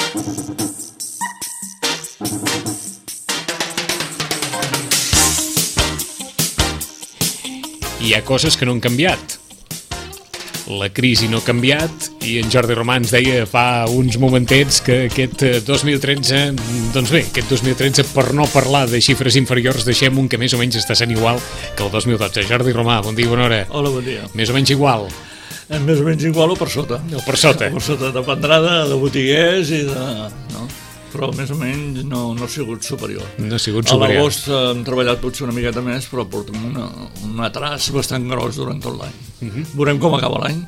Hi ha coses que no han canviat. La crisi no ha canviat i en Jordi Romà ens deia fa uns momentets que aquest 2013, doncs bé, aquest 2013, per no parlar de xifres inferiors, deixem un que més o menys està sent igual que el 2012. Jordi Romà, bon dia, bona hora. Hola, bon dia. Més o menys igual. Més o menys igual o per sota. O per sota. Per sota, dependrà de botiguers i de... No? Però més o menys no ha sigut superior. No ha sigut superior. A l'agost hem treballat potser una miqueta més, però portem un atras bastant gros durant tot l'any. Veurem com acaba l'any.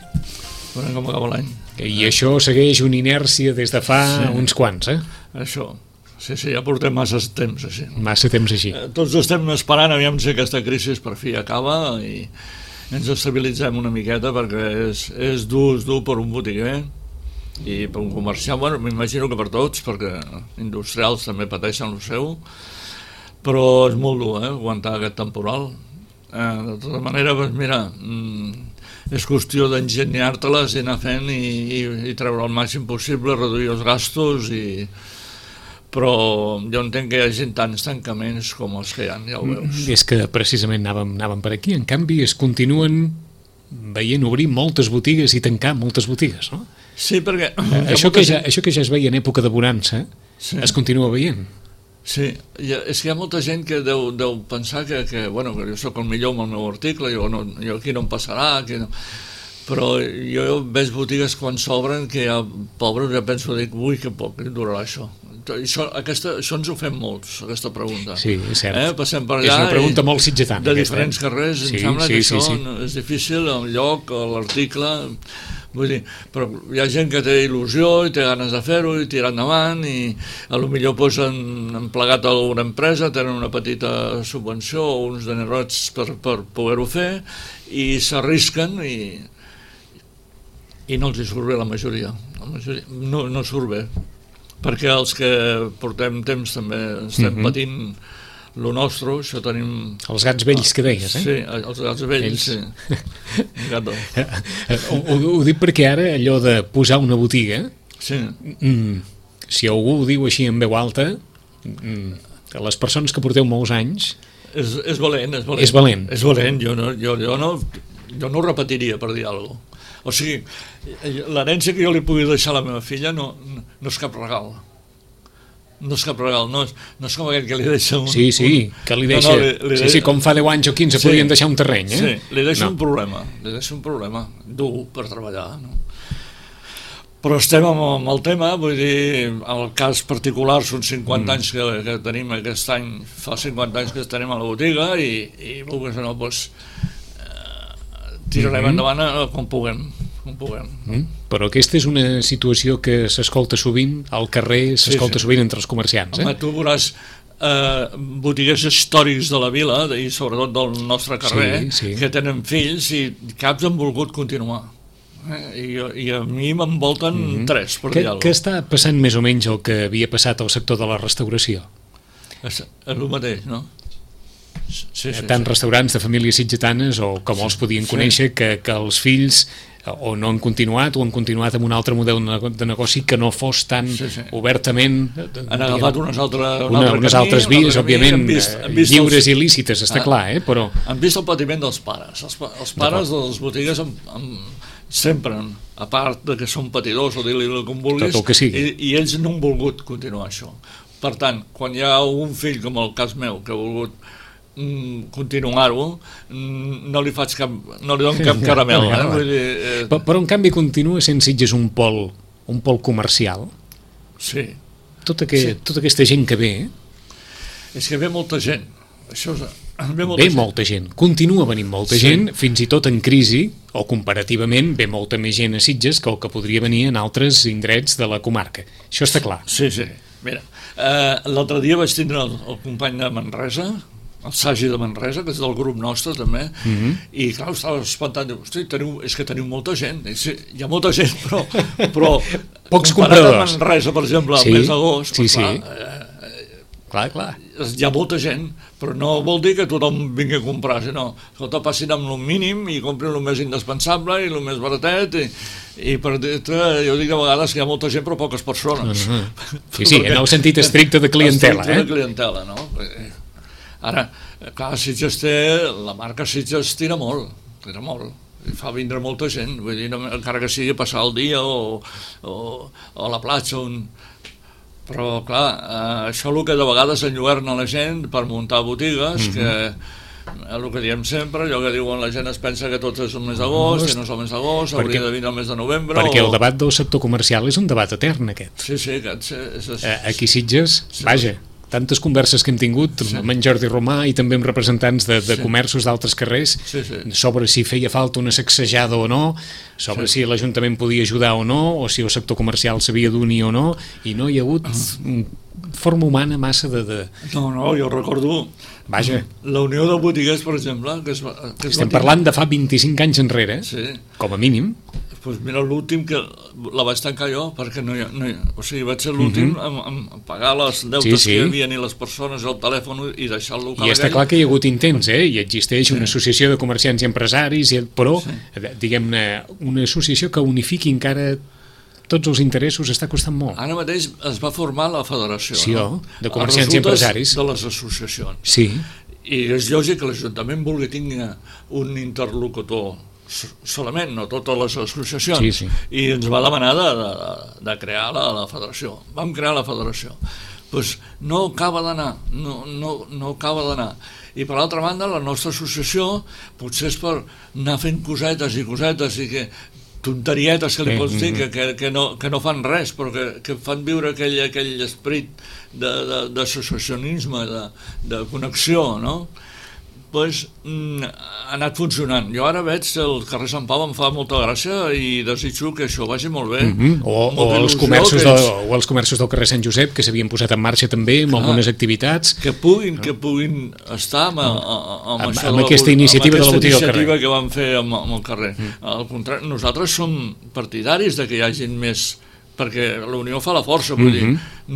I això segueix una inèrcia des de fa uns quants, Això. Sí, ja portem massa temps així. Massa temps així. Tots estem esperant, aviam si aquesta crisi per fi acaba i ens estabilitzem una miqueta, perquè és dur per un botiguer i per un comerciant, bueno, m'imagino que per tots, perquè industrials també pateixen el seu, però és molt dur, aguantar aquest temporal. De tota manera, doncs mira, és qüestió d'enginyar-te-les i anar fent i treure el màxim possible, reduir els gastos, però jo entenc que hi hagi tants tancaments com els que hi ha, ja ho veus. És que precisament anàvem per aquí, en canvi es continuen veient obrir moltes botigues i tancar moltes botigues, no? Sí, perquè... Això que ja es veia en època de bonança, es continua veient. Sí, és que hi ha molta gent que deu pensar que jo sóc el millor amb el meu article, jo aquí no em passarà, però jo veig botigues quan s'obren que ja, pobres, ja penso, ui, que poc durarà això. Això ens ho fem molts, aquesta pregunta. Sí, és cert. Passem per allà. És una pregunta molt sitgetana. De diferents carrers, em sembla que això és difícil, el lloc, l'article... Vull dir, però hi ha gent que té il·lusió i té ganes de fer-ho i tirar endavant i potser han plegat a alguna empresa, tenen una petita subvenció o uns dinerets per poder-ho fer i s'arrisquen i no els hi surt bé la majoria. No surt bé, perquè els que portem temps també estem patint lo nostre, això tenim... Els gats vells que deies, Sí, els gats vells, sí. Ho dic perquè ara allò de posar una botiga, si algú ho diu així en veu alta, les persones que porteu molts anys... És valent. És valent. És valent, jo no ho repetiria per dir alguna cosa. O sigui, l'herència que jo li pugui deixar a la meva filla no és cap regal. No és cap regal, no és com aquell que li deixa un... Sí, que li deixa... Sí, com fa 10 anys o 15 podien deixar un terreny, Sí, li deixa un problema dur per treballar, no? Però estem amb el tema, vull dir, el cas particular són 50 anys que tenim aquest any, fa 50 anys que tenim a la botiga i vulguis o no, doncs tirarem endavant com puguem. Però aquesta és una situació que s'escolta sovint al carrer, s'escolta sovint entre els comerciants. Home, tu veuràs botiguers històrics de la vila i sobretot del nostre carrer que tenen fills i caps han volgut continuar. I a mi m'envolten 3, per dir alguna cosa. Què està passant més o menys el que havia passat al sector de la restauració? És el mateix, no? Tant restaurants de famílies sitgetanes o com els podien conèixer que els fills o no han continuat o han continuat amb un altre model de negoci que no fos tan obertament... Han agafat unes altres vies, òbviament, lliures i lícites, està clar, però... Han vist el patiment dels pares. Els pares de les botigues sempre, a part de que són patidors o dir-li el que vulguis, i ells no han volgut continuar això. Per tant, quan hi ha un fill, com el cas meu, que ha volgut continuar-ho, no li dono cap caramel. Però en canvi continua sent Sitges un pol comercial. Sí. Tota aquesta gent que ve... És que ve molta gent. Ve molta gent, continua venint molta gent, fins i tot en crisi, o comparativament ve molta més gent a Sitges que el que podria venir en altres indrets de la comarca. Això està clar. Sí. Mira, l'altre dia vaig tindre el company de Manresa, el Sagi de Manresa, que és del grup nostre també, i clar, estava espantat, diu, hosti, és que teniu molta gent. Sí, hi ha molta gent, però pocs comparat compradors. amb Manresa, per exemple, al mes d'agost, clar. hi ha molta gent, però no vol dir que tothom vingui a comprar, sinó que passin amb el mínim i comprin el més indispensable i el més baratet, i per dir-te, jo dic de vegades que hi ha molta gent però poques persones. Sí, en el sentit estricte de clientela. Estricte de clientela, no? Ara, clar, Sitges té, la marca Sitges tira molt, i fa vindre molta gent, vull dir, encara que sigui passar el dia o a la platja, però clar, això el que de vegades enlluerna la gent per muntar botigues, que el que diem sempre, allò que diuen la gent es pensa que tot és el mes d'agost, i no és el mes d'agost, hauria de venir el mes de novembre. Perquè el debat del sector comercial és un debat etern, aquest. Sí, aquest és... Aquí Sitges, vaja, tantes converses que hem tingut amb en Jordi Romà i també amb representants de comerços d'altres carrers sobre si feia falta una sacsejada o no, sobre si l'Ajuntament podia ajudar o no, o si el sector comercial s'havia d'unir o no, i no hi ha hagut forma humana massa de... No, jo recordo la Unió de Botiguers, per exemple, que estem parlant de fa 25 anys enrere, com a mínim. Doncs mira, l'últim que la vaig tancar jo, perquè o sigui, vaig ser l'últim a pagar les deutes que hi havia i les persones al telèfon i deixar el local. I està clar que hi ha hagut intents, i existeix una associació de comerciants i empresaris, però, diguem-ne, una associació que unifiqui encara tots els interessos està costant molt. Ara mateix es va formar la federació, de comerciants i empresaris. De les associacions. Sí. I és lògic que l'Ajuntament vulgui tenir un interlocutor solament, no totes les associacions, i ens va demanar de crear la federació. Vam crear la federació. Doncs no acaba d'anar, no acaba d'anar. I per l'altra banda, la nostra associació potser és per anar fent cosetes i que tonterietes que li pots dir que no fan res, però que fan viure aquell esperit d'associacionisme, de connexió, no? Doncs ha anat funcionant. Jo ara veig el carrer Sant Pau, em fa molta gràcia i desitjo que això vagi molt bé. O els comerços del carrer Sant Josep, que s'havien posat en marxa també amb algunes activitats. Que puguin estar amb aquesta iniciativa de la botiga del carrer. Que van fer amb el carrer. Al contrari, nosaltres som partidaris de que hi hagi més, perquè la unió fa la força, vull dir,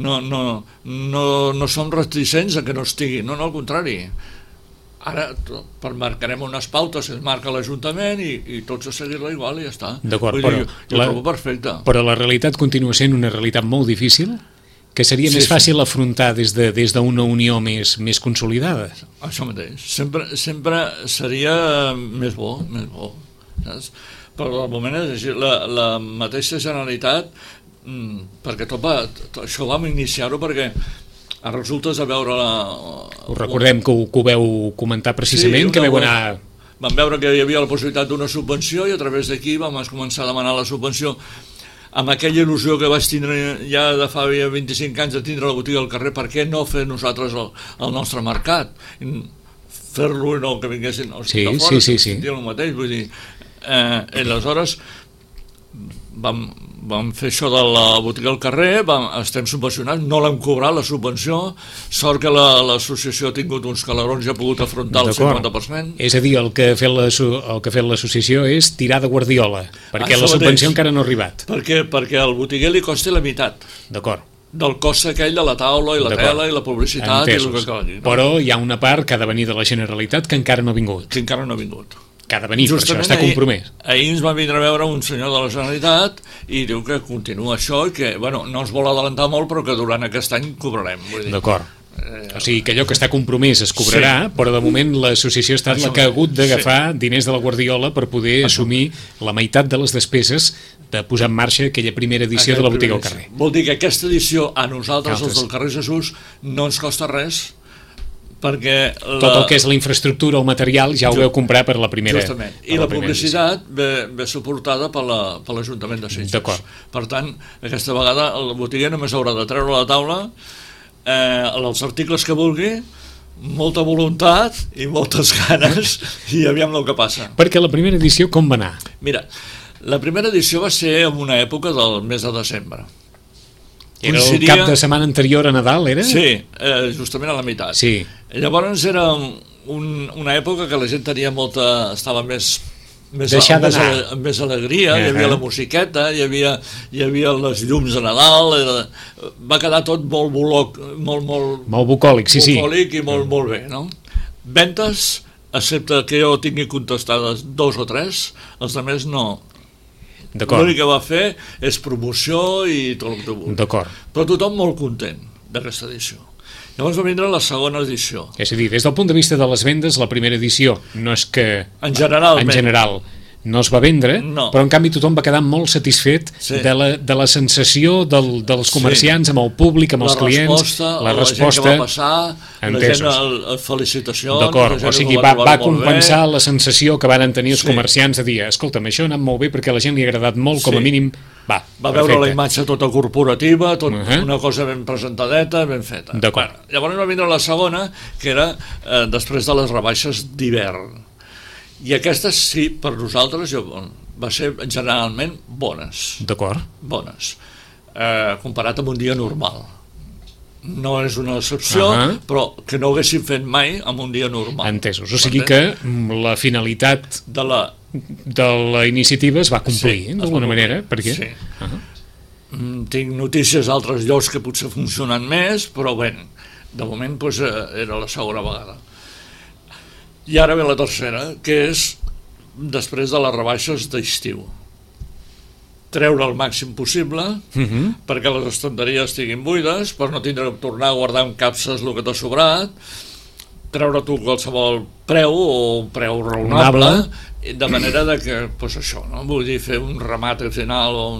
no som reticents a que no estigui, no, al contrari. Ara marcarem unes pautes, es marca l'Ajuntament i tots a seguir-la igual i ja està. D'acord, però jo trobo perfecte. Però la realitat continua sent una realitat molt difícil, que seria més fàcil afrontar des d'una unió més consolidada. Això mateix. Sempre seria més bo. Saps? Però al moment és així, la mateixa Generalitat, perquè això vam iniciar-ho perquè resultes a veure Us recordem que ho veu comentar precisament, que veu anar... Vam veure que hi havia la possibilitat d'una subvenció i a través d'aquí vam començar a demanar la subvenció amb aquella il·lusió que vaig tindre ja de fa 25 anys de tindre la botiga al carrer. Per què no fer nosaltres el nostre mercat? Fer-lo i no que vinguessin els de fora, sentir el mateix, vull dir... aleshores vam fer això de la botiga al carrer, estem subvencionats, no l'hem cobrat la subvenció, sort que l'associació ha tingut uns calarons i ha pogut afrontar el 50%. És a dir, el que ha fet l'associació és tirar de guardiola, perquè la subvenció encara no ha arribat. Perquè al botiguer li costa la meitat. D'acord. Del cost aquell de la taula i la tela i la publicitat i el que calgui. Però hi ha una part que ha de venir de la Generalitat que encara no ha vingut. Que ha de venir, per això està compromès. Ahir ens va vindre a veure un senyor de la Generalitat i diu que continua això i que, no ens vol adelantar molt, però que durant aquest any cobrarem. D'acord. O sigui que allò que està compromès es cobrarà, però de moment l'associació ha estat la que ha hagut d'agafar diners de la guardiola per poder assumir la meitat de les despeses de posar en marxa aquella primera edició de la botiga al carrer. Vol dir que aquesta edició a nosaltres, els del carrer Jesús, no ens costa res, perquè tot el que és la infraestructura o el material ja ho veu comprar per la primera. Justament. I la publicitat ve suportada per l'Ajuntament de Sitges. D'acord. Per tant, aquesta vegada el botiguer només haurà de treure a la taula els articles que vulgui, molta voluntat i moltes ganes, i aviam el que passa. Perquè la primera edició com va anar? Mira, la primera edició va ser en una època del mes de desembre. Era el cap de setmana anterior a Nadal, era? Sí, justament a la meitat. Sí. Llavors era una època que la gent tenia estava més deixar d'anar. Amb més alegria, hi havia la musiqueta, hi havia les llums de Nadal, va quedar tot molt bucòlic, sí. Bucòlic i molt bé, no? Ventes, excepte que jo tingui contestades 2 o 3, els altres no. L'únic que va fer és promoció i tot el que tu vulguis. D'acord. Però tothom molt content d'aquesta edició. Llavors va vindre la segona edició. És a dir, des del punt de vista de les vendes, la primera edició no és que... En general no es va vendre, no. Però en canvi tothom va quedar molt satisfet de la sensació dels comerciants amb el públic, amb els clients, la resposta, gent que va passar, la gent, felicitacions. D'acord, o sigui, va compensar la sensació que van tenir els comerciants de dir, escolta'm, això ha anat molt bé perquè a la gent li ha agradat molt, com a mínim, va veure la imatge tota corporativa, una cosa ben presentadeta, ben feta. D'acord. Llavors va vindre la segona, que era després de les rebaixes d'hivern. I aquestes, sí, per nosaltres va ser generalment bones. D'acord. Bones. Comparat amb un dia normal. No és una excepció, però que no ho haguéssim fet mai amb un dia normal. Entesos. O sigui que la finalitat de la iniciativa es va complir, d'alguna manera. Per què? Sí. Tinc notícies d'altres llocs que potser funcionen més, però bé, de moment era la segona vegada. I ara ve la tercera, que és després de les rebaixes d'estiu. Treure el màxim possible perquè les estanteries estiguin buides, per no tindre que tornar a guardar en capses el que t'ha sobrat, treure tu qualsevol preu o un preu raonable, de manera que, això, no? Vull dir, fer un remat al final o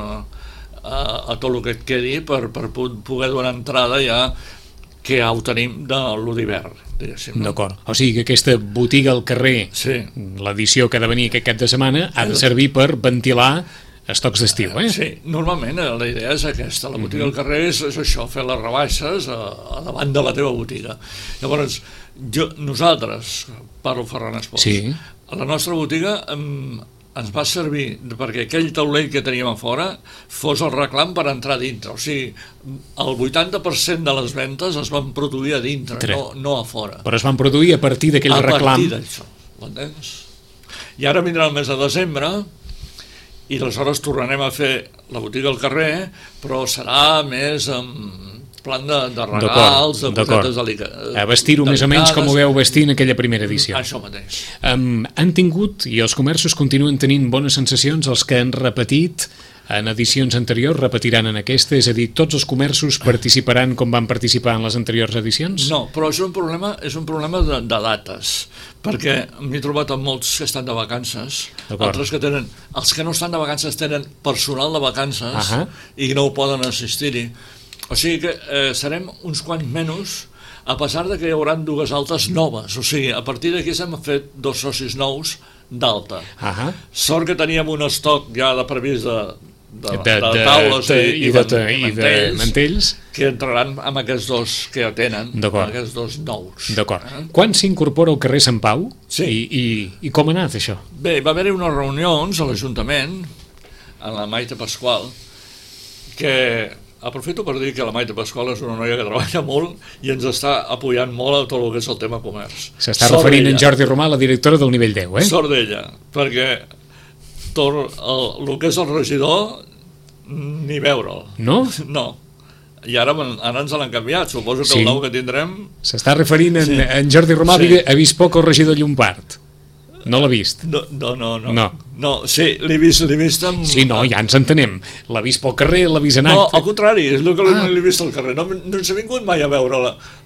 a tot el que et quedi per poder donar entrada ja que ja ho tenim de lo d'hivern. D'acord, o sigui que aquesta botiga al carrer, l'edició que ha de venir aquest cap de setmana, ha de servir per ventilar estocs d'estiu, Sí, normalment la idea és aquesta, la botiga al carrer és això, fer les rebaixes a davant de la teva botiga. Llavors, nosaltres, parlo Ferran Esports, a la nostra botiga ens va servir perquè aquell taulell que teníem a fora fos el reclam per entrar dintre, o sigui, el 80% de les ventes es van produir a dintre, no a fora. Però es van produir a partir d'aquell reclam. A partir d'això, m'entens? I ara vindrà el mes de desembre i aleshores tornarem a fer la botiga al carrer, però serà més en plan de regals, de cosetes delicades. A vestir-ho més o menys com ho veu vestir en aquella primera edició. Això mateix. Han tingut, i els comerços continuen tenint bones sensacions, els que han repetit en edicions anteriors, repetiran en aquesta, és a dir, tots els comerços participaran com van participar en les anteriors edicions? No, però és un problema de dates, perquè m'he trobat amb molts que estan de vacances, altres que tenen, els que no estan de vacances tenen personal de vacances i no ho poden assistir-hi. O sigui que serem uns quants menys, a pesar de que hi haurà 2 altes noves. O sigui, a partir d'aquí s'hem fet 2 socis nous d'alta. Sort que teníem un estoc ja de previst de taules i de mantells que entraran amb aquests 2 que ja tenen, aquests 2 nous. D'acord. Quan s'incorpora al carrer Sant Pau? I com ha anat això? Bé, va haver-hi unes reunions a l'Ajuntament, a la Maite Pasqual, que aprofito per dir que la Maite Pasqual és una noia que treballa molt i ens està apoyant molt a tot el que és el tema comerç. S'està referint en Jordi Romà, la directora del nivell 10, Sort d'ella, perquè el que és el regidor ni veure'l. No? No. I ara ens l'han canviat, suposo que el nou que tindrem... S'està referint en Jordi Romà, ha vist poc el regidor Llompart. No l'ha vist? No, sí, l'he vist amb... Sí, no, ja ens entenem. L'ha vist pel carrer, l'ha vist en acte... No, al contrari, és el que l'he vist al carrer. No ens ha vingut mai a veure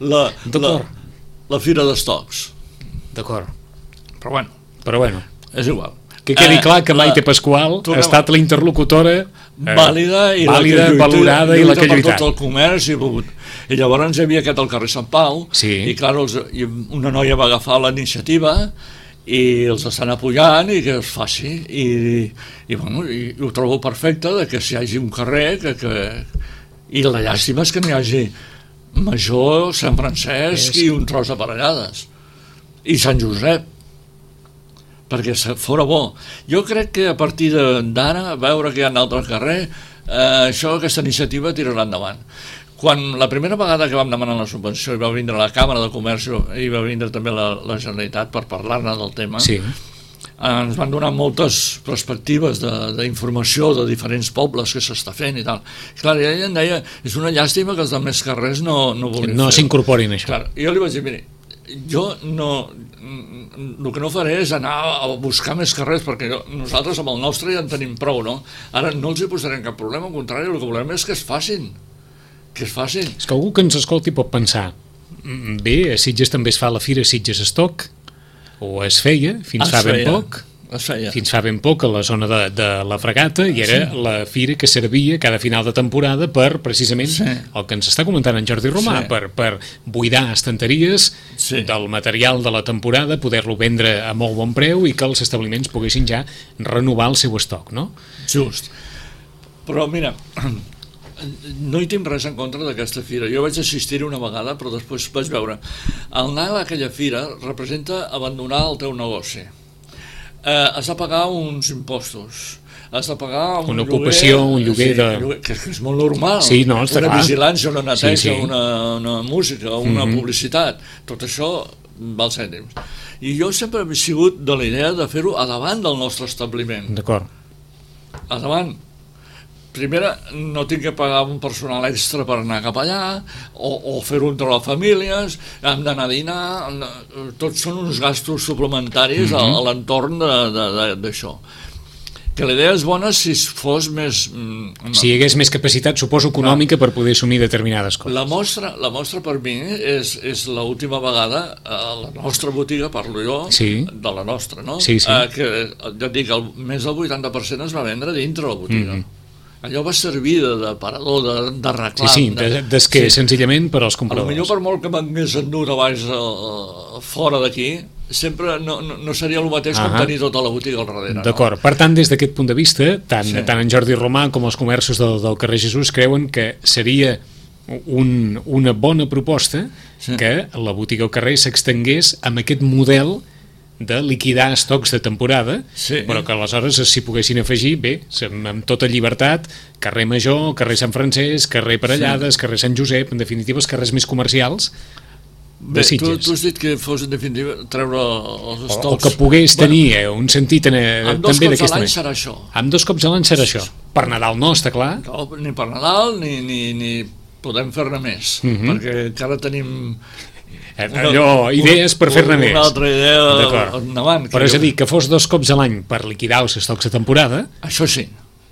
la fira d'estocs. D'acord. Però bueno. És igual. Que quedi clar que Maite Pasqual ha estat la interlocutora vàlida, valorada i la que ha lluitat. Per tot el comerç i llavors hi havia aquest al carrer Sant Pau i clar, una noia va agafar la iniciativa i els estan apoyant i que es faci i ho trobo perfecte que si hi hagi un carrer i la llàstima és que n'hi hagi Major, Sant Francesc i un tros de Parellades i Sant Josep perquè fora bo. Jo crec que a partir d'ara, veure que hi ha un altre carrer, aquesta iniciativa tirarà endavant. Quan la primera vegada que vam demanar la subvenció i va vindre la Càmera de Comerç i va vindre també la Generalitat per parlar-ne del tema, ens van donar moltes perspectives d'informació de diferents pobles que s'està fent i tal. Clar, i ella em deia, és una llàstima que els altres carrers no vulguin fer-ho. No s'incorporin això. Clar, i jo li vaig dir, miri, jo el que no faré és anar a buscar més carrers, perquè nosaltres amb el nostre ja en tenim prou, no? Ara no els hi posarem cap problema, al contrari, el que volem és que es facin. Que es facin. És que algú que ens escolti pot pensar, bé, a Sitges també es fa la Fira Sitges Stock, o es feia, fins fa ben poc a la zona de la Fregata, i era la fira que servia cada final de temporada per, precisament, el que ens està comentant en Jordi Romà, per buidar estanteries del material de la temporada, poder-lo vendre a molt bon preu i que els establiments poguessin ja renovar el seu estoc, no? Just. Però mira, no hi tinc res en contra d'aquesta fira. Jo vaig assistir-hi una vegada, però després vaig veure. El anar a aquella fira representa abandonar el teu negoci. Has de pagar uns impostos, has de pagar una ocupació, un lloguer que és molt normal. Sí, no, està una clar. Vigilància, una neteja, una música, una publicitat, tot això val cèntims. I jo sempre he sigut de la idea de fer-ho a davant del nostre establiment. D'acord. A davant. Primera, no tinc que pagar un personal extra per anar cap allà, o fer-ho entre les famílies, hem d'anar a dinar, tots són uns gastos suplementaris a l'entorn d'això. Que la idea és bona si fos més... Si hi hagués més capacitat, suposo, econòmica per poder assumir determinades coses. La mostra per mi és l'última vegada a la nostra botiga, parlo jo, de la nostra, no? Sí. Que ja et dic, més del 80% es va vendre dintre la botiga. Allò va servir d'aparador, de reclam. D'esquer, senzillament, per als compradors. Potser per molt que m'hagués endut a baix fora d'aquí, sempre no seria el mateix com tenir tota la botiga al darrere. D'acord. Per tant, des d'aquest punt de vista, tant en Jordi Romà com els comerços del carrer Jesús creuen que seria una bona proposta que la botiga al carrer s'extengués amb aquest model de liquidar estocs de temporada, però que aleshores s'hi poguessin afegir, bé, amb tota llibertat, carrer Major, carrer Sant Francesc, carrer Parellades, carrer Sant Josep, en definitiva els carrers més comercials de Sitges. Tu has dit que fos en definitiva treure els estocs... O que pogués tenir un sentit també d'aquesta manera. Amb 2 cops a l'any serà això. Amb 2 cops a l'any serà això. Per Nadal no, està clar? No, ni per Nadal ni podem fer-ne més, perquè encara tenim... idees per fer-ne més. Una altra idea endavant. Però és a dir, que fos 2 cops a l'any per liquidar els estocs de temporada. Això sí.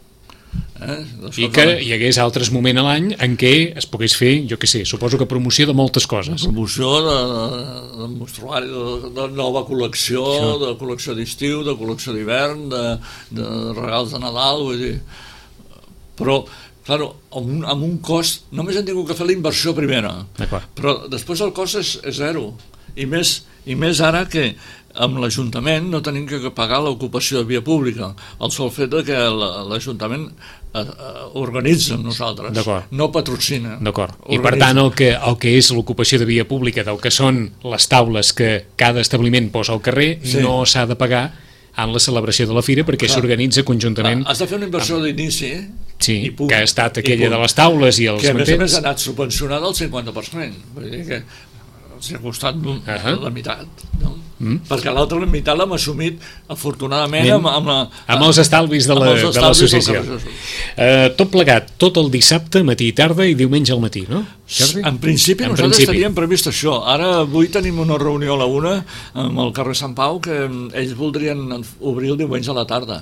I que hi hagués altres moments a l'any en què es pogués fer, jo què sé, suposo que promoció de moltes coses. Promoció de mostruari, de nova col·lecció, de col·lecció d'estiu, de col·lecció d'hivern, de regals de Nadal, vull dir... Però... Claro, amb un cost, només hem tingut que fer la inversió primera, però després el cost és zero, i més ara que amb l'Ajuntament no tenim que pagar l'ocupació de via pública, el sol fet que l'Ajuntament organitza amb nosaltres, no patrocina. D'acord, i per tant el que és l'ocupació de via pública del que són les taules que cada establiment posa al carrer no s'ha de pagar en la celebració de la fira perquè s'organitza conjuntament. Has de fer una inversió d'inici, que ha estat aquella de les taules i els mantents. Que a més ha anat subvencionada al 50%, vull dir que els ha costat la meitat, no? Perquè l'altra meitat l'hem assumit afortunadament amb els estalvis de l'associació. Tot plegat, tot el dissabte, matí i tarda i diumenge al matí, no? En principi nosaltres teníem previst això. Ara avui tenim una reunió a la 1 amb el carrer Sant Pau que ells voldrien obrir el diumenge a la tarda.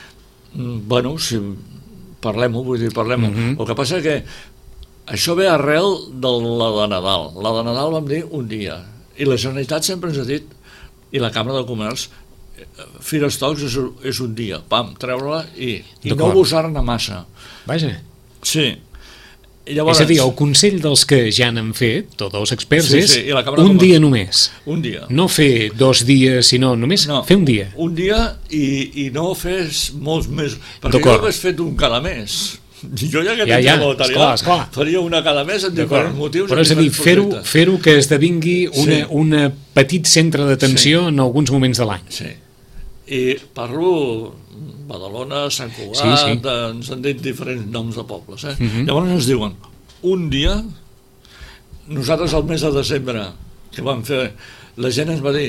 Bueno, si parlem-ho, vull dir, parlem-ho. El que passa que això ve arrel de la de Nadal. La de Nadal vam dir un dia i la Generalitat sempre ens ha dit, i la Cambra de Comerç, Fira Estocs és un dia, pam, treure-la i no abusar-ne massa. Vaja. Sí. Llavors, és a dir, el consell dels que ja n'han fet, tots els experts, és un dia només. Un dia. No fer 2 dies, sinó només fer un dia. Un dia i no fes molts més, perquè jo hagués fet un cada mes. Jo ja que tenia el material faria una cada mes en diferents motius. Però és a dir, fer-ho que esdevingui un petit centre d'atenció en alguns moments de l'any. Sí. I parlo Badalona, Sant Cugat, ens han dit diferents noms de pobles. Llavors ens diuen, un dia, nosaltres al mes de desembre, que vam fer, la gent ens va dir,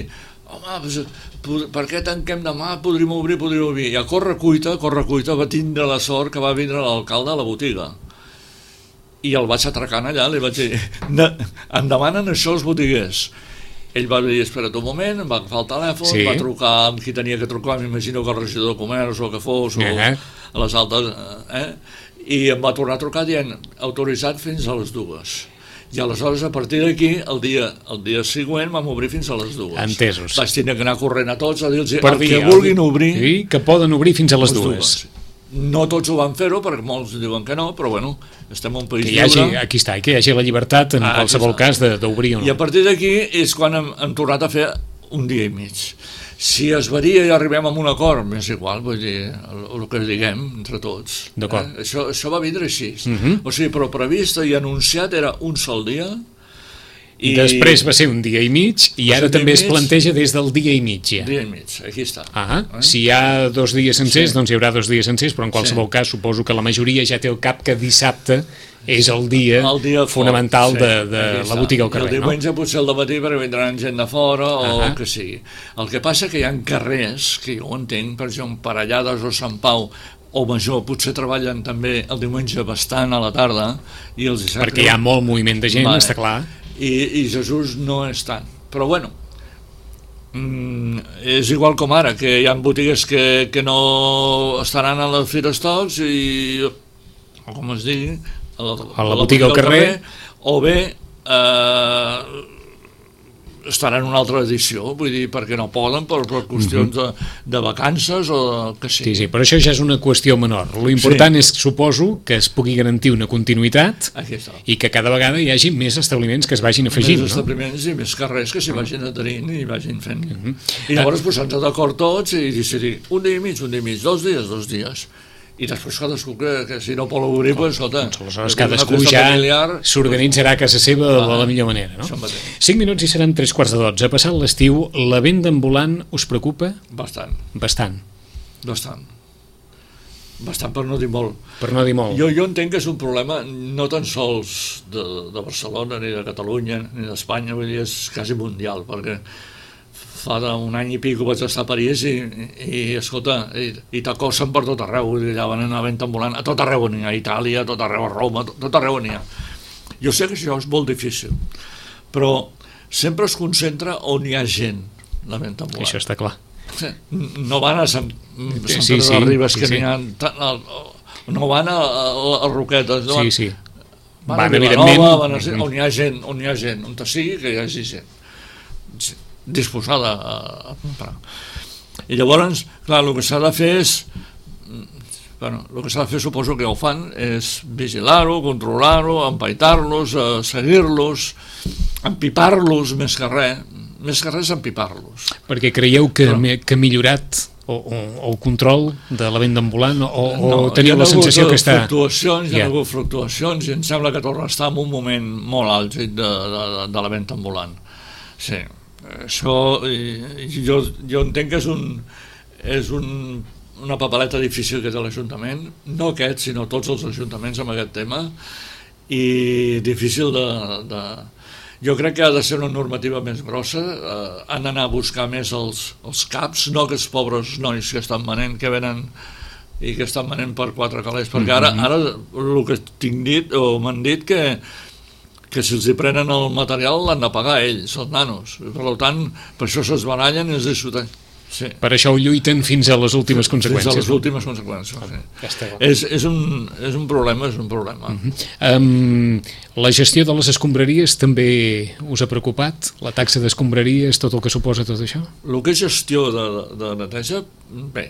home, per què tanquem demà? Podríem obrir. I a corre cuita va tindre la sort que va vindre l'alcalde a la botiga. I el vaig atracant allà, li vaig dir, em demanen això els botiguers. Ell va dir, espera't un moment, em va agafar el telèfon, va trucar amb qui tenia que trucar, m'imagino que el regidor de comerç o que fos, o a les altes, i em va tornar a trucar dient, autoritzat fins a les 2. I aleshores, a partir d'aquí, el dia següent vam obrir fins a les 2. Entesos. Vaig tenir que anar corrent a tots a dir-los que vulguin obrir... Sí, que poden obrir fins a les 2. No tots ho van fer-ho, perquè molts diuen que no, però bueno, estem en un país lliure. Aquí està, que hi hagi la llibertat en qualsevol cas d'obrir o no. I a partir d'aquí és quan hem tornat a fer un dia i mig. Si es varia i arribem a un acord, m'és igual, vull dir, el que diguem entre tots. D'acord. Això va vindre així. O sigui, però previst i anunciat era un sol dia. I després va ser un dia i mig i ara també es planteja des del dia i mig. Ja. Dia i mig, aquí està. Si hi ha 2 dies sencers, doncs hi haurà 2 dies sencers, però en qualsevol cas suposo que la majoria ja té el cap que dissabte és el dia fonamental de la botiga al carrer. El diumenge potser al dematí perquè vindran gent de fora o el que sigui. El que passa que hi ha carrers, que jo ho entenc, per exemple, Parellades o Sant Pau o Major, potser treballen també el diumenge bastant a la tarda i els dissabtes... Perquè hi ha molt moviment de gent, està clar. I Jesús no és tant, però bueno, és igual com ara, que hi ha botigues que no estaran a les fires tots i, com es digui, a la botiga al carrer, o bé estarà en una altra edició, vull dir, perquè no poden per qüestions de vacances o que sigui. Sí, però això ja és una qüestió menor. L'important és, suposo, que es pugui garantir una continuïtat i que cada vegada hi hagi més establiments que es vagin afegint. Més establiments i més carrers que s'hi vagin adherint i vagin fent. I llavors posar-nos d'acord tots i decidir un dia i mig, 2 dies. I després cadascú que si no vol obrir, doncs escolta, aleshores cadascú ja s'organitzarà a casa seva de la millor manera, no? 5 minuts i seran 3:15. Passat l'estiu, la venda ambulant us preocupa? Bastant. Bastant per no dir molt. Per no dir molt. Jo entenc que és un problema no tan sols de Barcelona, ni de Catalunya, ni d'Espanya, vull dir, és quasi mundial, perquè fa un any i pico vaig estar a París i escolta, i t'acossen per tot arreu, allà van anar a venda ambulant, a tot arreu n'hi ha, a Itàlia, a tot arreu, a Roma, a tot arreu n'hi ha. Jo sé que això és molt difícil, però sempre es concentra on hi ha gent, la venda ambulant. Això està clar. No van a Sant Pere de Ribes, que n'hi ha... No van a Roquetes, no van... Van a Vilanova, on hi ha gent, on sigui que hi hagi gent disposada a comprar. I llavors, clar, el que s'ha de fer és, el que s'ha de fer, suposo que ho fan, és vigilar-ho, controlar-ho, empaitar-los, seguir-los, empipar-los més que res empipar-los. Perquè creieu que ha millorat el control de la venda ambulant o teniu la sensació que està... Hi ha hagut fluctuacions i em sembla que torna a estar en un moment molt àlgid de la venda ambulant. Sí. Això jo entenc que és una papeleta difícil que té l'Ajuntament, no aquest sinó tots els ajuntaments amb aquest tema, i difícil de... Jo crec que ha de ser una normativa més grossa, han d'anar a buscar més els caps, no aquests pobres nois que estan venent, que venen i que estan venent per 4 calés, perquè ara el que tinc dit o m'han dit que si els hi prenen el material l'han de pagar ells, els nanos. Per tant, per això s'esbarallen i els deixo... Sí. Per això ho lluiten fins a les últimes conseqüències. Fins a les últimes conseqüències. És un problema, La gestió de les escombraries també us ha preocupat? La taxa d'escombraries, tot el que suposa tot això? El que és gestió de neteja, bé.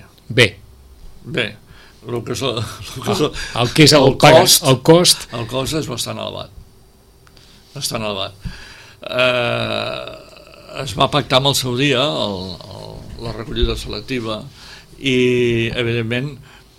El que és el cost és bastant elevat. Es va pactar amb el seu dia la recollida selectiva i evidentment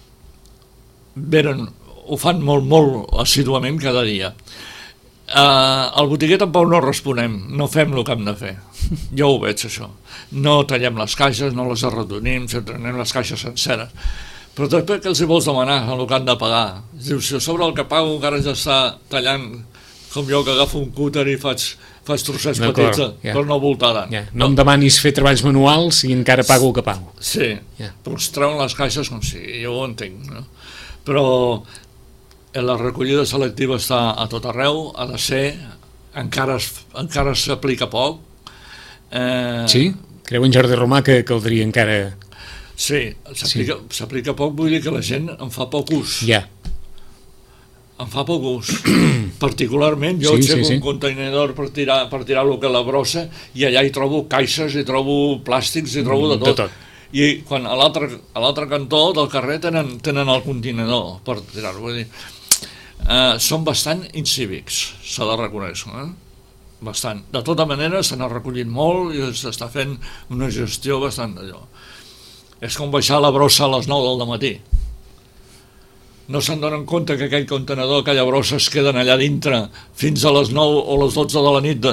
ho fan molt assíduament cada dia. Al botiguer tampoc no responem, no fem el que hem de fer, jo ho veig això, no tallem les caixes, no les arredonim, anem les caixes senceres, però després que els hi vols demanar el que han de pagar? Dius, si sobre el que pago encara ja està tallant, com jo que agafo un cúter i faig faig trossets petits per no voltar tant. No em demanis fer treballs manuals i encara pago el que pago. Sí, però ens treuen les caixes com si, jo ho entenc, no? Però la recollida selectiva està a tot arreu, ha de ser, encara s'aplica poc. Sí? Creu en Jordi Romà que caldria encara... Sí, s'aplica poc, vull dir que la gent en fa poc ús. En fa poc ús. Particularment, jo aixeco un contenidor per tirar el que la brossa i allà hi trobo caixes, hi trobo plàstics, hi trobo de tot. I quan a l'altre cantó del carrer tenen el contenidor per tirar-ho. Vull dir, són bastant incívics, s'ha de reconèixer, bastant. De tota manera, se n'ha recollit molt i s'està fent una gestió bastant d'allò. És com baixar la brossa a les 9 del matí. No se'n donen compte que aquell contenedor, aquella brossa es queden allà dintre fins a les 9 o les 12 de la nit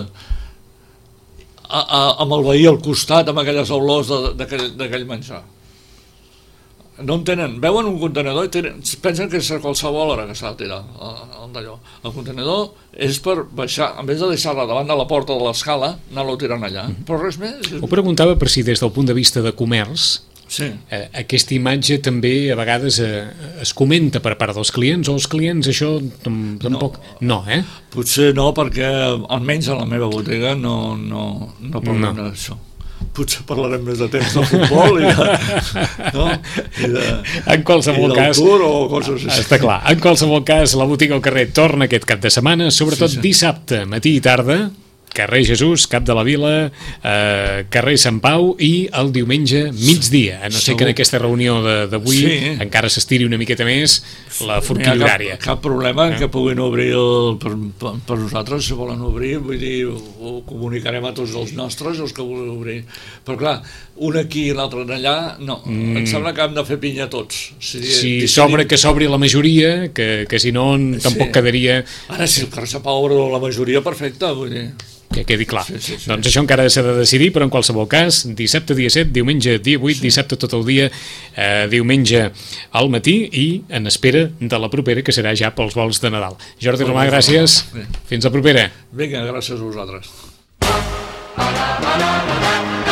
amb el veí al costat, amb aquelles olors d'aquell menjar. No en tenen, veuen un contenedor i pensen que és a qualsevol hora que s'ha de tirar d'allò. El contenedor és per baixar, en vez de deixar-la davant de la porta de l'escala, anar-lo tirant allà, però res més. Ho preguntava per si des del punt de vista de comerç aquesta imatge també a vegades es comenta per part dels clients, o els clients això tampoc... No, Potser no, perquè almenys a la meva botiga no parlem d'això. Potser parlarem més de temps de futbol i en qualsevol cas, o coses així. Està clar, en qualsevol cas la botiga al carrer torna aquest cap de setmana, sobretot dissabte, matí i tarda, carrer Jesús, Cap de la Vila, carrer Sant Pau, i el diumenge migdia, a no ser que en aquesta reunió d'avui encara s'estiri una miqueta més la forquilla horària. Cap problema que puguin obrir per nosaltres, si volen obrir, vull dir, ho comunicarem a tots els nostres, els que volen obrir. Però clar, un aquí i l'altre allà, no, em sembla que hem de fer pinya tots. Si s'obre, que s'obri la majoria, que si no tampoc quedaria... Ara, si el carrer Sant Pau obre la majoria, perfecte, vull dir... Que quedi clar. Doncs això encara s'ha de decidir, però en qualsevol cas, dissabte dia 7, diumenge dia 8, dissabte tot el dia, diumenge al matí, i en espera de la propera, que serà ja pels vols de Nadal. Jordi Romà, gràcies. Fins la propera. Vinga, gràcies a vosaltres.